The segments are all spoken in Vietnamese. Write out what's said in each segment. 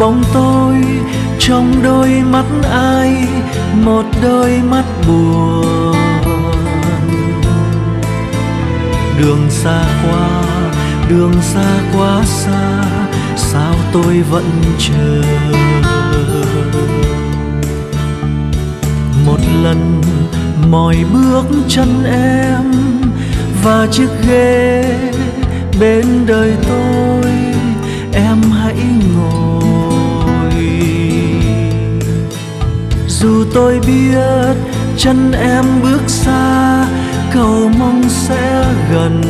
bóng tôi trong đôi mắt ai, một đôi mắt buồn. Đường xa quá xa, sao tôi vẫn chờ. Một lần mỏi bước chân em và chiếc ghế bên đời tôi, em hãy ngồi. Dù tôi biết chân em bước xa, cầu mong sẽ gần.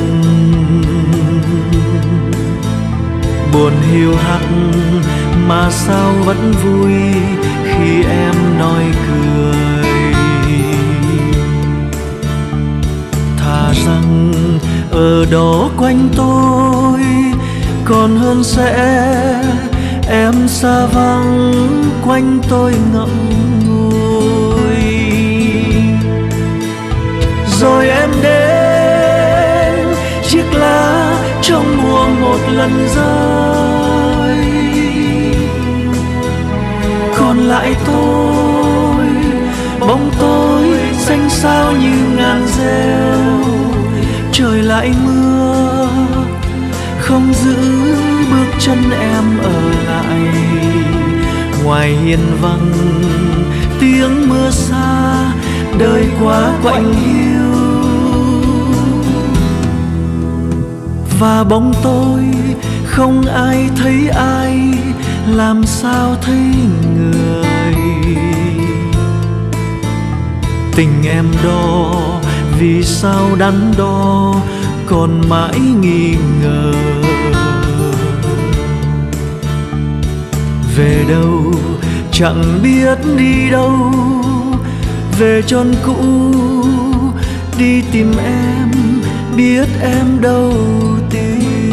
Buồn hiu hắt mà sao vẫn vui khi em nói cười. Thà rằng ở đó quanh tôi còn hơn sẽ em xa vắng quanh tôi ngậm ngùi. Rồi em đến chiếc lá trong mùa một lần rơi, còn lại tôi, bóng tôi xanh xao như ngàn rêu. Trời lại mưa không giữ bước chân em ở lại, ngoài hiên vắng tiếng mưa xa, đời quá quạnh hiu. Và bóng tôi không ai thấy ai, làm sao thấy người. Tình em đó vì sao đắn đo, còn mãi nghi ngờ. Về đâu chẳng biết đi đâu, về chốn cũ đi tìm em, biết em đâu tìm.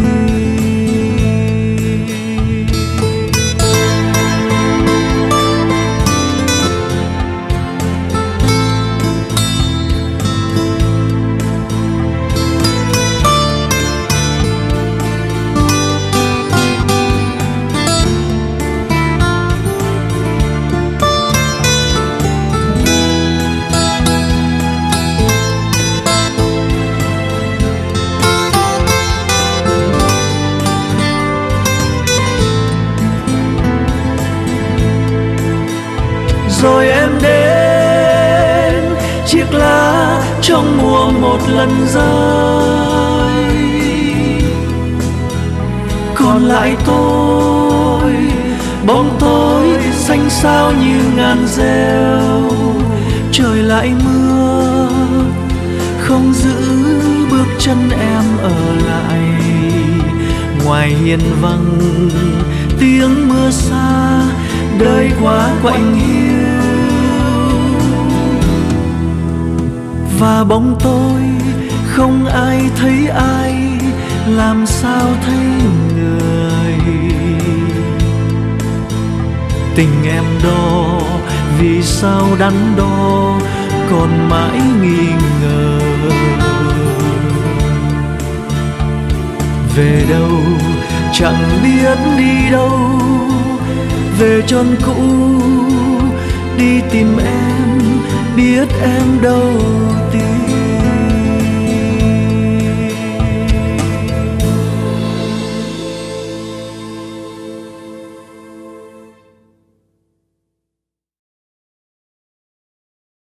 Rồi em đến chiếc lá trong mùa một lần rơi, còn lại tôi, bóng tôi xanh xao như ngàn rêu. Trời lại mưa không giữ bước chân em ở lại, ngoài hiên vắng tiếng mưa xa, đời quá quạnh hiu. Và bóng tôi không ai thấy ai, làm sao thấy người. Tình em đó vì sao đắn đo, còn mãi nghi ngờ. Về đâu chẳng biết đi đâu, về chốn cũ đi tìm em, biết em đâu tìm.